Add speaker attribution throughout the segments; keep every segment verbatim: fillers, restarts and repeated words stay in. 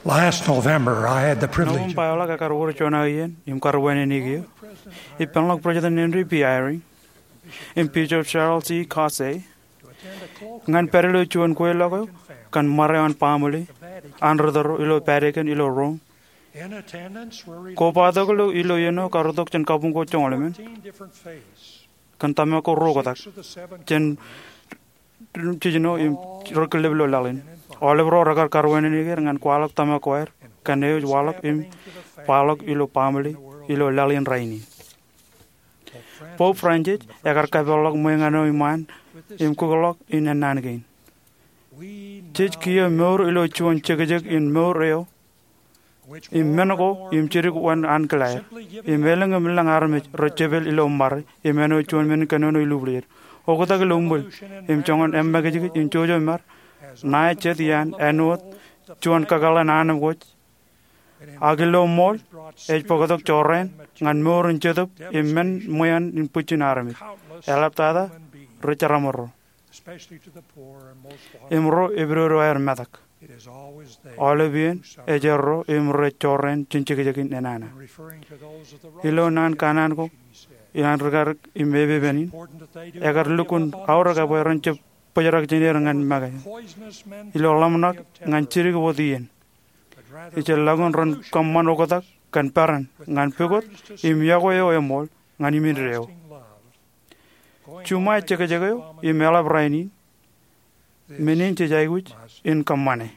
Speaker 1: Last November, I had the
Speaker 2: Noong
Speaker 1: privilege of
Speaker 2: payola ka karwar chona yen, im karwane nigi. Ipanlok President Henry P. Eyring, impeach of Cheryl C. Cassay, ngan perilu chuan kwe logo, kan mare on pamuli, andro the ilo parikan ilo rong.
Speaker 1: in attendance were
Speaker 2: Ko padagulu ilo yeno karudok chen kabungo chonglemen,
Speaker 1: fourteen different faiths.
Speaker 2: kan tamako rogotak,
Speaker 1: Six of the seven
Speaker 2: chen chijino im rokeleblo lalin. Olebro ragar karwane nigi ngan kwalok tamako er, kan eo walok im palok ilo pamuli, ilo lalin raini. Pope Francis, agar kabalok moengano iman, im kugalok in an again.
Speaker 1: we
Speaker 2: Chich kia mur ilo chuan chegajek in mur reo,
Speaker 1: which
Speaker 2: im menago, im chirik wan ankalai, im melang im lang armich, rochebel ilo mar, im meno chuan men kanono ilublir. Okotag lumbul, im chongan em magajik in chojo mar, nai chet yan, anot, chuan kagalan anam goch, agilo mol, ej pogotok choren, ngan mur in chetup, im men moyan in puchin armich. Elaptada, richaramoro.
Speaker 1: especially to the poor and most
Speaker 2: Imro ibro er matak.
Speaker 1: it is always they
Speaker 2: Olivien, ejerro, imro choren, chinchikijakin enana.
Speaker 1: referring to those of the
Speaker 2: Ilo nan kanan ko, ilan regar imebe benin.
Speaker 1: important that they do
Speaker 2: Agar lukun aura ka boyron che pajarak jinir ngan magay.
Speaker 1: poisonous men
Speaker 2: Ilo lamnak ngan chirik wodien.
Speaker 1: but rather
Speaker 2: Iche lagun ron kamman okotak kan paran ngan pegot im yago yo emol ngan imin reo.
Speaker 1: lasting love. Going
Speaker 2: Chuma cheke cheke im ela braini menin che jaiguch in kammane.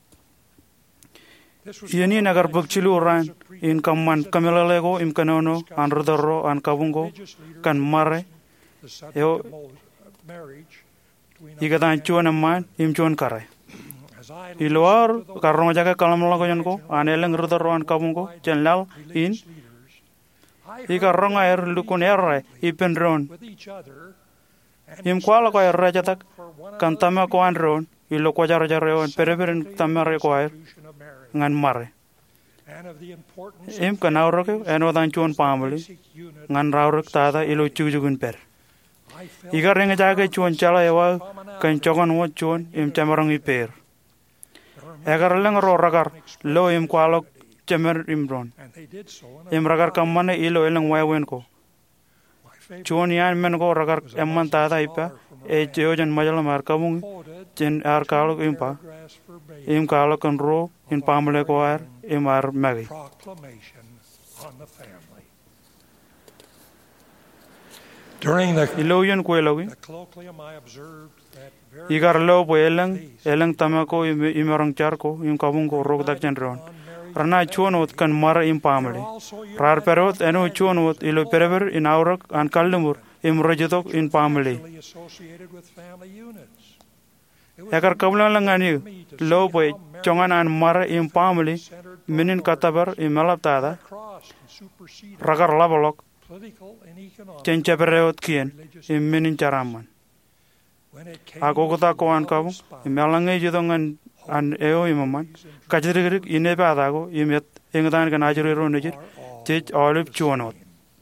Speaker 1: this was
Speaker 2: Yeni nagar bakchilu ran in kamman kamelalego im kanono an rodoro an kabungo
Speaker 1: religious leaders
Speaker 2: kan mare
Speaker 1: the subject
Speaker 2: yo
Speaker 1: of mo- marriage between a
Speaker 2: igadan
Speaker 1: man
Speaker 2: chuan man im chuan kare.
Speaker 1: as I
Speaker 2: Iluar karong jaga kalam lago jan ko an eleng rodoro an kabungo chen lal in
Speaker 1: leaders I
Speaker 2: i karong air lukun erre i penron
Speaker 1: with each other and
Speaker 2: im kwala ko erre jatak
Speaker 1: for one
Speaker 2: kan tama ko an ron ilo ko jar jar reon pereperin tamare ko air
Speaker 1: institution of marriage
Speaker 2: ngan mare.
Speaker 1: and of the importance
Speaker 2: Im kanawro ke enodan chuan pamuli
Speaker 1: basic unit
Speaker 2: ngan rawruk tada ilo chujugun per.
Speaker 1: I felt
Speaker 2: Iga renga jaga chuan chala ewa kan chogan wo chuan im chamarang i per. Agar leng ro ragar lo im kwalok chamer im ron.
Speaker 1: and they did so in a
Speaker 2: Im ragar kammane ilo eleng waiwen ko.
Speaker 1: my favorite
Speaker 2: Chuan yan men ko ragar emman tada ipa e cheojan majala mar kabung
Speaker 1: quoted
Speaker 2: chen ar kalok impa
Speaker 1: paragraphs verbatim
Speaker 2: im kalok kan ro in pamule ko ar im ar magi.
Speaker 1: proclamation on the family during the
Speaker 2: Ilo yun ko elogi.
Speaker 1: the colloquium I observed that very
Speaker 2: Igar lo po eleng eleng tamako im imarang charko im kabung ko rok dak chen ron. Rana chuanot kan mara im pamule.
Speaker 1: also
Speaker 2: Rar perot eno chuanot ilo perever in aurak an kaldemur im rojitok in pamule.
Speaker 1: usually associated with family units. It was
Speaker 2: Agar kablan langani lo po chongan an mara im pamule minin katabar im malaptada
Speaker 1: crossed and superseded
Speaker 2: ragar labolok
Speaker 1: political and economic
Speaker 2: chen chapereot kien im minin charaman.
Speaker 1: when it came
Speaker 2: Ako kota ko an kabung im alangai jidongan an eo imaman kajrigirik inepe adago imet ingdan kan ajriro nejir chech olive chuanot.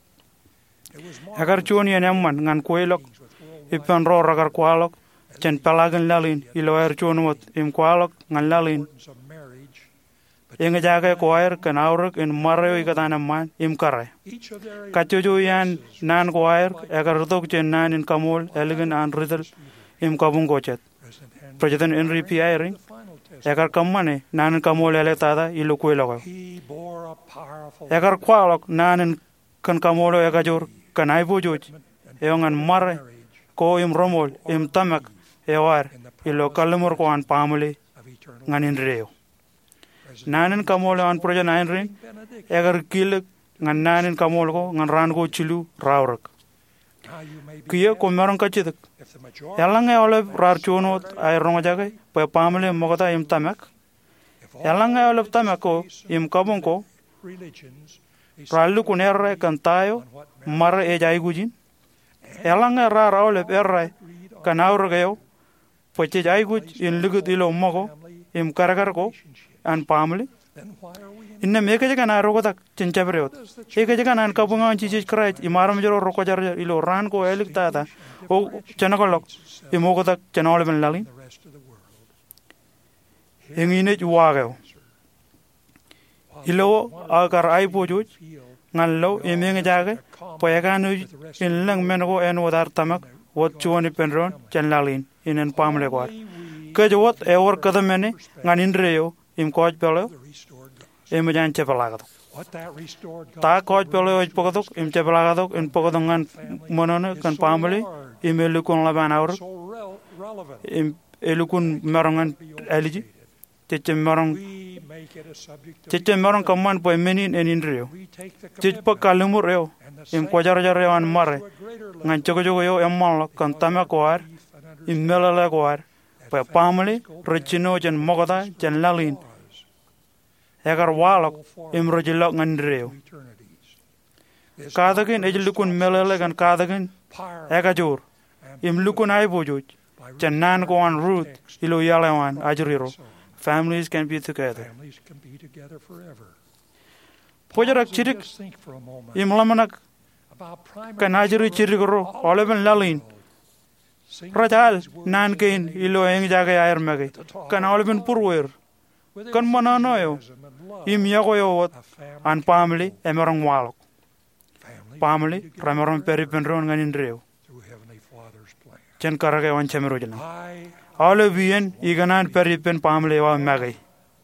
Speaker 1: it was more
Speaker 2: Agar chuan yan emman ngan kuelok ipan ro ragar kualok chen palagan lalin ilo air chuanot im kualok ngan lalin
Speaker 1: importance of marriage
Speaker 2: inga jaga ko air kan auruk in marreo ikatan emman im kare.
Speaker 1: each of their
Speaker 2: Kachuju yan nan ko air agar rutok chen nan in kamol elegant an ridel im kabung gochet.
Speaker 1: President Henry
Speaker 2: President Henry P. Eyring
Speaker 1: final test
Speaker 2: agar kammane nan kamol ele tada ilo kuelok.
Speaker 1: he bore a powerful
Speaker 2: Agar kualok nan kan kamolo agajur kan aibujuj eongan marre ko im romol im tamak ewar ilo kalumur ko an pamule
Speaker 1: of eternal
Speaker 2: nganin reo. Nanin kamolo an proja nain rin
Speaker 1: benedict.
Speaker 2: agar kilek ngan nanin kamolo ko ngan ran ko chilu rawrak.
Speaker 1: Now you may be
Speaker 2: Kiye ko merong kachidak.
Speaker 1: if the majority
Speaker 2: Yalang e ole rar chunot ay rongajage pa pamule mogota im tamak.
Speaker 1: if all
Speaker 2: Yalang e ole tamak ko im kabung ko
Speaker 1: religions is
Speaker 2: ralu kunerre kan tayo
Speaker 1: on what
Speaker 2: mar e jay gujin. Yalang e rar ole erre
Speaker 1: read on
Speaker 2: kan aurgayo poche jay guj in lugut ilo mogo
Speaker 1: family
Speaker 2: im karagar ko
Speaker 1: relationship,
Speaker 2: an pamule.
Speaker 1: then why are we in
Speaker 2: Inna meke jaga na rogotak chenchabriot. Eke jaga nan kabunga chichi krai imaram jero roko jar ilo ran ko elik tata o chanakolok imogotak chanol ben lalin
Speaker 1: the rest of the world?
Speaker 2: engine juwageo ilo agar ai pojuj ngallo imeng jage poyaganu in lang mengo en wadar tamak wat chuani penron chanlalin inen pamle kwar kejwat eor kadamene nganin reo im koj pelo im jan chepalagado ta koj pelo oj pogadok im chepalagado in pogadongan monone kan pamle im elukon laban aur im elukun marongan eliji tete marong tete marong kaman po menin enin reo tete pa kalumur reo im kojar jar reo an mare ngan chogo chogo yo em mal kan tama kwar im melala kwar pa pamle rechino jen mogoda jen lalin egar walok im rojilo ngan reo kadagin ejlukun melala kan kadagin egajur im lukun ai bojuj jen nan ko an root ilo yalawan ajriro. Families can be together. Pojarak chirik imlamanak kanajiri chirigro oleven lalin rajal nan kain ilo eng jaga air mage kan oleven purwer kan mananoyo im yagoyo wat an family emerong walok family rameron peripenron nganin reo chen karage wan chemero jana all of bien iganan peripen pamle wa magi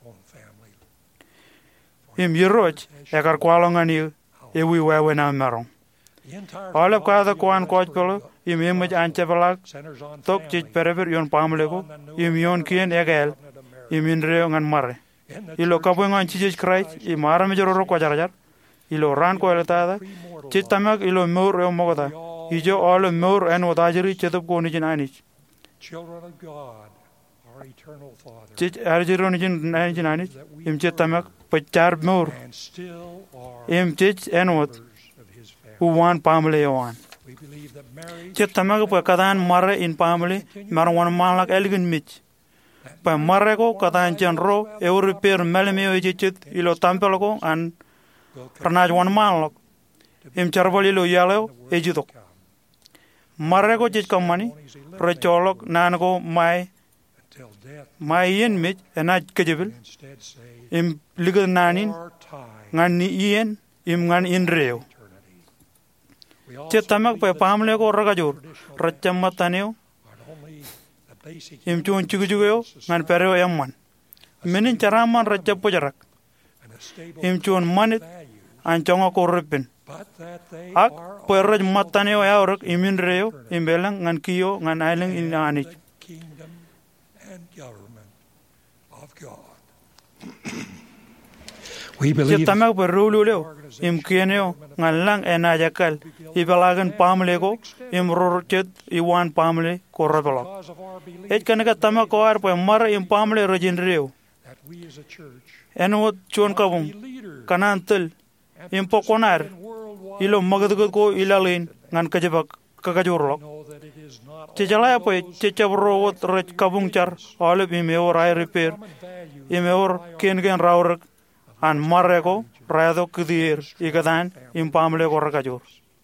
Speaker 2: im yroch ekar kwalongani ewi wewe na marong all of kada kwan koj polo im imaj anchebalak tok chich perever yon pamle ko im yon kien egel im inre ngan mare ilo kabwengan chich christ im arame joro ko jarajar ilo ran ko eltada chitamak ilo mur yo mogoda ijo all mur en wadajri chetup ko ni jinanich
Speaker 1: children of God, our eternal Father,
Speaker 2: chich arjiro ni jinanich im chitamak pachar mur
Speaker 1: and still are
Speaker 2: im chich enwot
Speaker 1: of his family.
Speaker 2: who want pamle yon
Speaker 1: We believe that marriage
Speaker 2: chitamak pa kadan mare in pamle marwan malak elgin mich pa mare ko kadan chenro europeer melme o chit ilo tampel ko an ranaj wan malak im charboli lo yalo ejidok mare ko chich kamani recholok nan ko mai
Speaker 1: until death
Speaker 2: mai yen mich enaj kejebil
Speaker 1: instead say
Speaker 2: im ligad nanin
Speaker 1: our time
Speaker 2: ngan ni yen im ngan in reo
Speaker 1: eternity. We also
Speaker 2: chitamak pa
Speaker 1: believe that
Speaker 2: pamle ko ragajur rachammataneo
Speaker 1: not only the basic
Speaker 2: im chon chigujugo ngan pereo yamman menin charaman rachapo jarak
Speaker 1: and a stable
Speaker 2: im chon manit
Speaker 1: value,
Speaker 2: an chonga ko repin
Speaker 1: but that they
Speaker 2: ak
Speaker 1: are
Speaker 2: peroj mataneo yaurek imin reo imbelang ngan kiyo ngan ailing in anich
Speaker 1: the kingdom and government of God. We believe
Speaker 2: chitamak pa rululeo im kieneo ngan lang enajakal ibalagan pamle ko im rorchet iwan pamle ko rebelok
Speaker 1: because of our belief
Speaker 2: et kanaka tamak ko ar pa mar im pamle rojin reo
Speaker 1: that we as a church
Speaker 2: enwot chon
Speaker 1: be
Speaker 2: kabung
Speaker 1: leaders
Speaker 2: kanantel
Speaker 1: and
Speaker 2: im pokonar
Speaker 1: in worldwide
Speaker 2: ilo magadugod ko ilalin ngan kajabak kakajurlok
Speaker 1: know that it is not
Speaker 2: Chichalaya po chichabro wat rech kabung char olip imeor ai repair
Speaker 1: common value
Speaker 2: imeor ken ken raurek an marreko rado kudir igadan impamle ko rakajur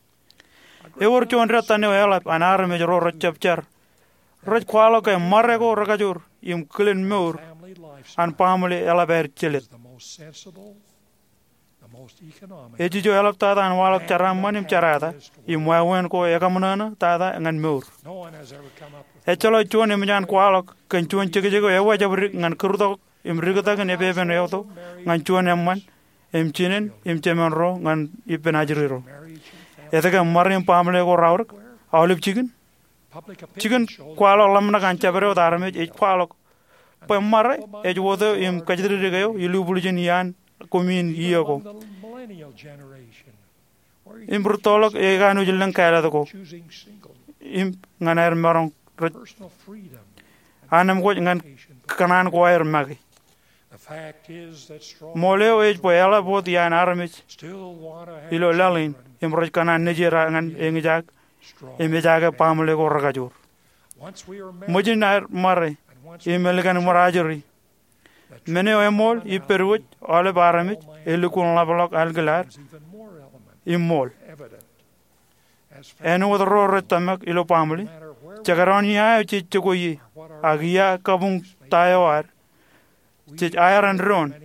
Speaker 2: eor chon ratane elap anar me joro rechapchar rech kwalo ke marreko rakajur im klen meur
Speaker 1: family lifestyle
Speaker 2: an pamle elaber chelet
Speaker 1: is the most sensible, the most economic,
Speaker 2: ejijo elap tada an walak charam manim charada im wawen ko ekamnana tada ngan meur
Speaker 1: no one has ever come up with
Speaker 2: echalo chon im jan kwalok ken chon chigejego ewa jabri ngan kurdo im rigata kan ebeben yoto ngan chon emman im chinen im chemenro ngan ipenajriro
Speaker 1: marriage and family.
Speaker 2: etega marim pamle ko rawr awlip chicken
Speaker 1: Public
Speaker 2: chicken
Speaker 1: opinion shows
Speaker 2: kwalo lamna kan chabero darme e kwalo pa mare e wodo im kajdri regayo ilu buljen yan komin yego
Speaker 1: among the millennial generation or
Speaker 2: im brutolok e ganu jilan kala ko
Speaker 1: choosing single
Speaker 2: im nganer marong
Speaker 1: personal freedom.
Speaker 2: anam ko ngan kanan ko air magi
Speaker 1: The fact is that strong
Speaker 2: moleo e po ela bot yan armich
Speaker 1: still want to have
Speaker 2: ilo lalin
Speaker 1: children.
Speaker 2: im roj kanan nejera ngan engijak
Speaker 1: Strong.
Speaker 2: im jaga pamle ko ragajur
Speaker 1: Once we are married
Speaker 2: mojin mare
Speaker 1: and once we
Speaker 2: imelgan marajuri mene emol iperwoj ole baramich elukun lablok algalar
Speaker 1: becomes even more element
Speaker 2: immol
Speaker 1: evident as
Speaker 2: en wodro retamak ilo pamli
Speaker 1: no matter where we
Speaker 2: chagaron ya chichko yi
Speaker 1: are, what our
Speaker 2: agia kabung tayawar chich iron ron
Speaker 1: many str-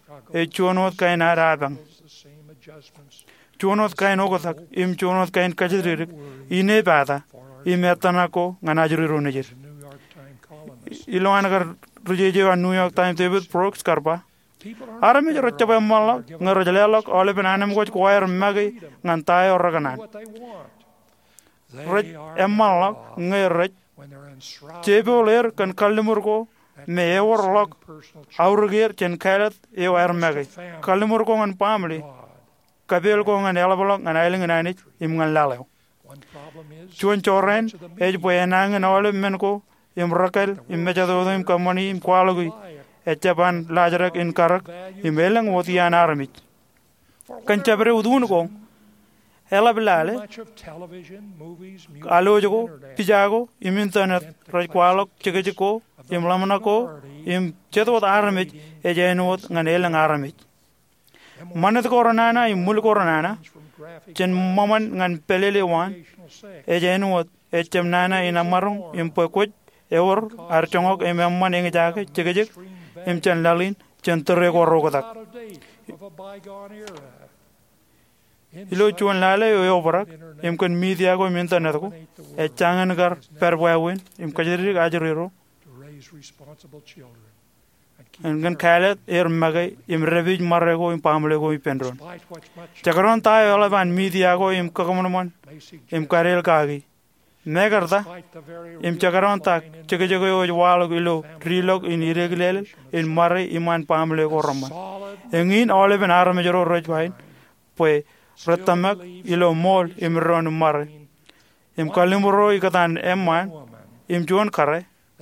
Speaker 2: e chuonot kain arabang chuonot kain ogotak im chuonot kain kajiririk ine bata imetana ko nganajuru nejir ilwan gar rujeje wa New York Times David Brooks karba arame rocha ba malla ngarjalelok ole benanam ko choir magi ngantai oraganan roj emalla ngeroj cheboler kan kalmur ko me eworlok aurger chen kailat e war magi kalmur ko ngan pamli kabel ko ngan elabolok ngan ailing nani im ngan lalew chuon choren ej boyenang nole men ko im rakal im mejado im kamani im kwalogui echaban lajarak in karak im elang wotian armit kan chabre udun ko ela bilale alo jogo pijago im internet raj kwalok chege ko im lamna ko im chedo armit ejenot ngan elang armit manat koronana im mul koronana chen maman ngan pelele wan ejenot echem nana ina marung im pokoj ewor archongok em amman eng jake chegejek im chen lalin chen tere ko rogodak ilo chuan lale yo barak im kon media ko im internet ko e changan gar perwawin im kajeri ajrero ngan kalet er magay im revij marre ko im pamle ko im pendron chakaron tay ola ban media ko im kakomon im karel kagi negarda im chakaron tak chege chege yo walo ilo trilog in irregular in marre iman pamle ko roman engin ole ben arme joro roj bain pues ratamak ilo mol im ron marre im kalimuro ikatan emman im jon kare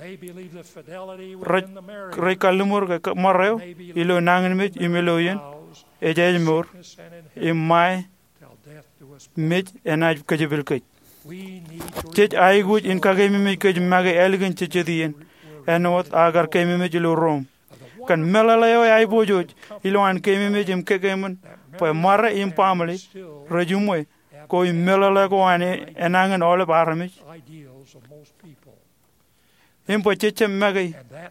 Speaker 2: Ray kalumur ke marreo ilo nangin mit imelo yen ejej mur imai mit enaj kajibel kaj tej ay guj in kage mi mi kaj mage elgin chechedien enot agar ke mi mi ilo rom kan melalayo ay bojoj ilo an ke mi mi jim ke kemen pa marre im pamli rajumwe ko melala ko ane enangen ole barami impo cheche magay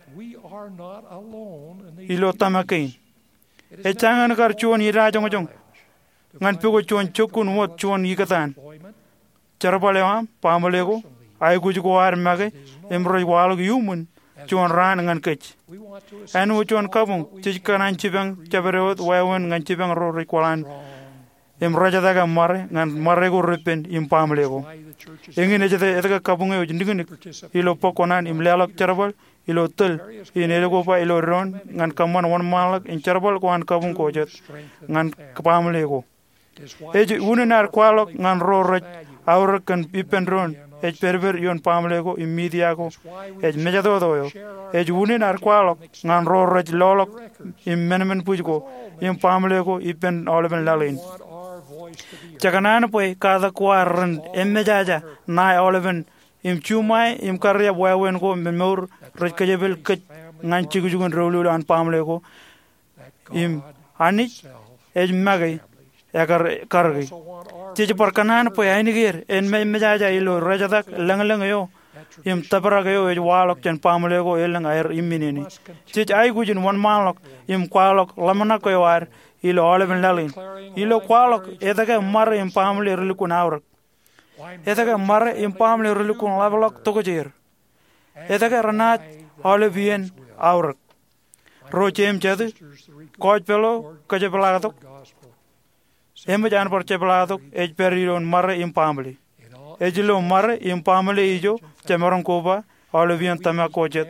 Speaker 2: ilo tamakin e changan kar chuon ira jong jong ngan pego chuon chokun wot chuon yikatan charbale wam pamolego ay guj ko ar magay imro wal yumun chuon ran ngan kech anu chuon kabung chikanan chibang chabrewot wawon ngan chibang ro rikwalan imro jadaga mare ngan mare go repen im pamolego engine jete etaka kabunge ujindignik ilo pokonan im lelak charbal ilo tel inele go pa ilo ron ngan kaman wan malak in charbal ko an kabung ko jet ngan pamle ko eji unenar kwalok ngan roroj awr kan pipen ron ej perver yon pamle ko im media ko ej mejado do yo ej unenar kwalok ngan roroj lolok im menmen pujko im pamle ko ipen olben lalin chakanan poy kada kwaran emmejaja nai oleven im chumai im karya wawen ko memor rajkajebel kach ngan chigujugun rowlu an pamle ko im ani ej magay yakar kargi chij parkanan poy ainigir en emmejaja ilo rajadak langlang yo im tabaraga yo ej walok chen pamle ko elang air imminini chij ay gujin wan malok im kwalok lamana ko war ilo oleven lalin ilo kwalok edaga marre im pamle relikun awrak edaga marre im pamle relikun lavalok togojir edaga ranat olevien awrak rochem chadu koj pelo kaje pelatok em jan por che pelatok ej periron marre im pamle ejilo marre im pamle ijo chemoron koba olevien tama kojet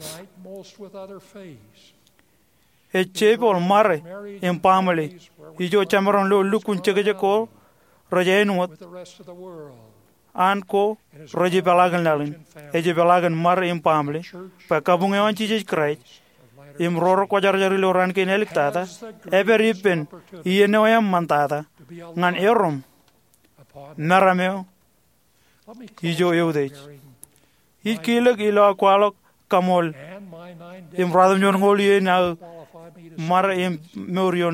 Speaker 2: e chebol mare in pamali ijo chamaron lo lukun chege ko rojenut an ko roje balagan lalin e je balagan mare in pamali pa kabunge on chije krai im roro ko jar jar lo ran ke nelik tata e beripen iene oyam mantata ngan erom narameo ijo eudech ikileg ilo kwalok kamol im radam jon ngoli na mar im morion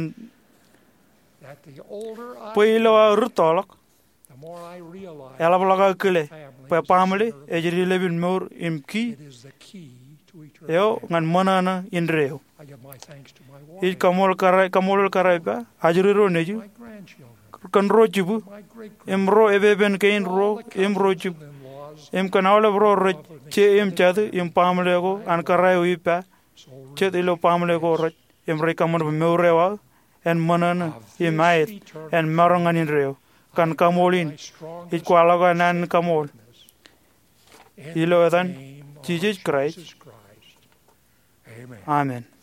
Speaker 2: poilo rutolok ela blaga kele pa pamle ejri lebin mor im ki yo ngan manana indreo
Speaker 1: I give my thanks to my
Speaker 2: I
Speaker 1: wife,
Speaker 2: kamol karai kamol karai ba ajriro neju
Speaker 1: my grandchildren,
Speaker 2: kan ro jibu
Speaker 1: my great
Speaker 2: em ro ebe ben kain ro em ro jib
Speaker 1: in-laws,
Speaker 2: em kanawle bro ro che em chad em pamle go an karai wi pa
Speaker 1: so
Speaker 2: chet ilo pamle go ro em re kamon meurewa en manan e mai en marongan in reo kan kamolin I kwalaga nan kamol ilo dan Jesus Christ.
Speaker 1: Amen.
Speaker 2: Amen.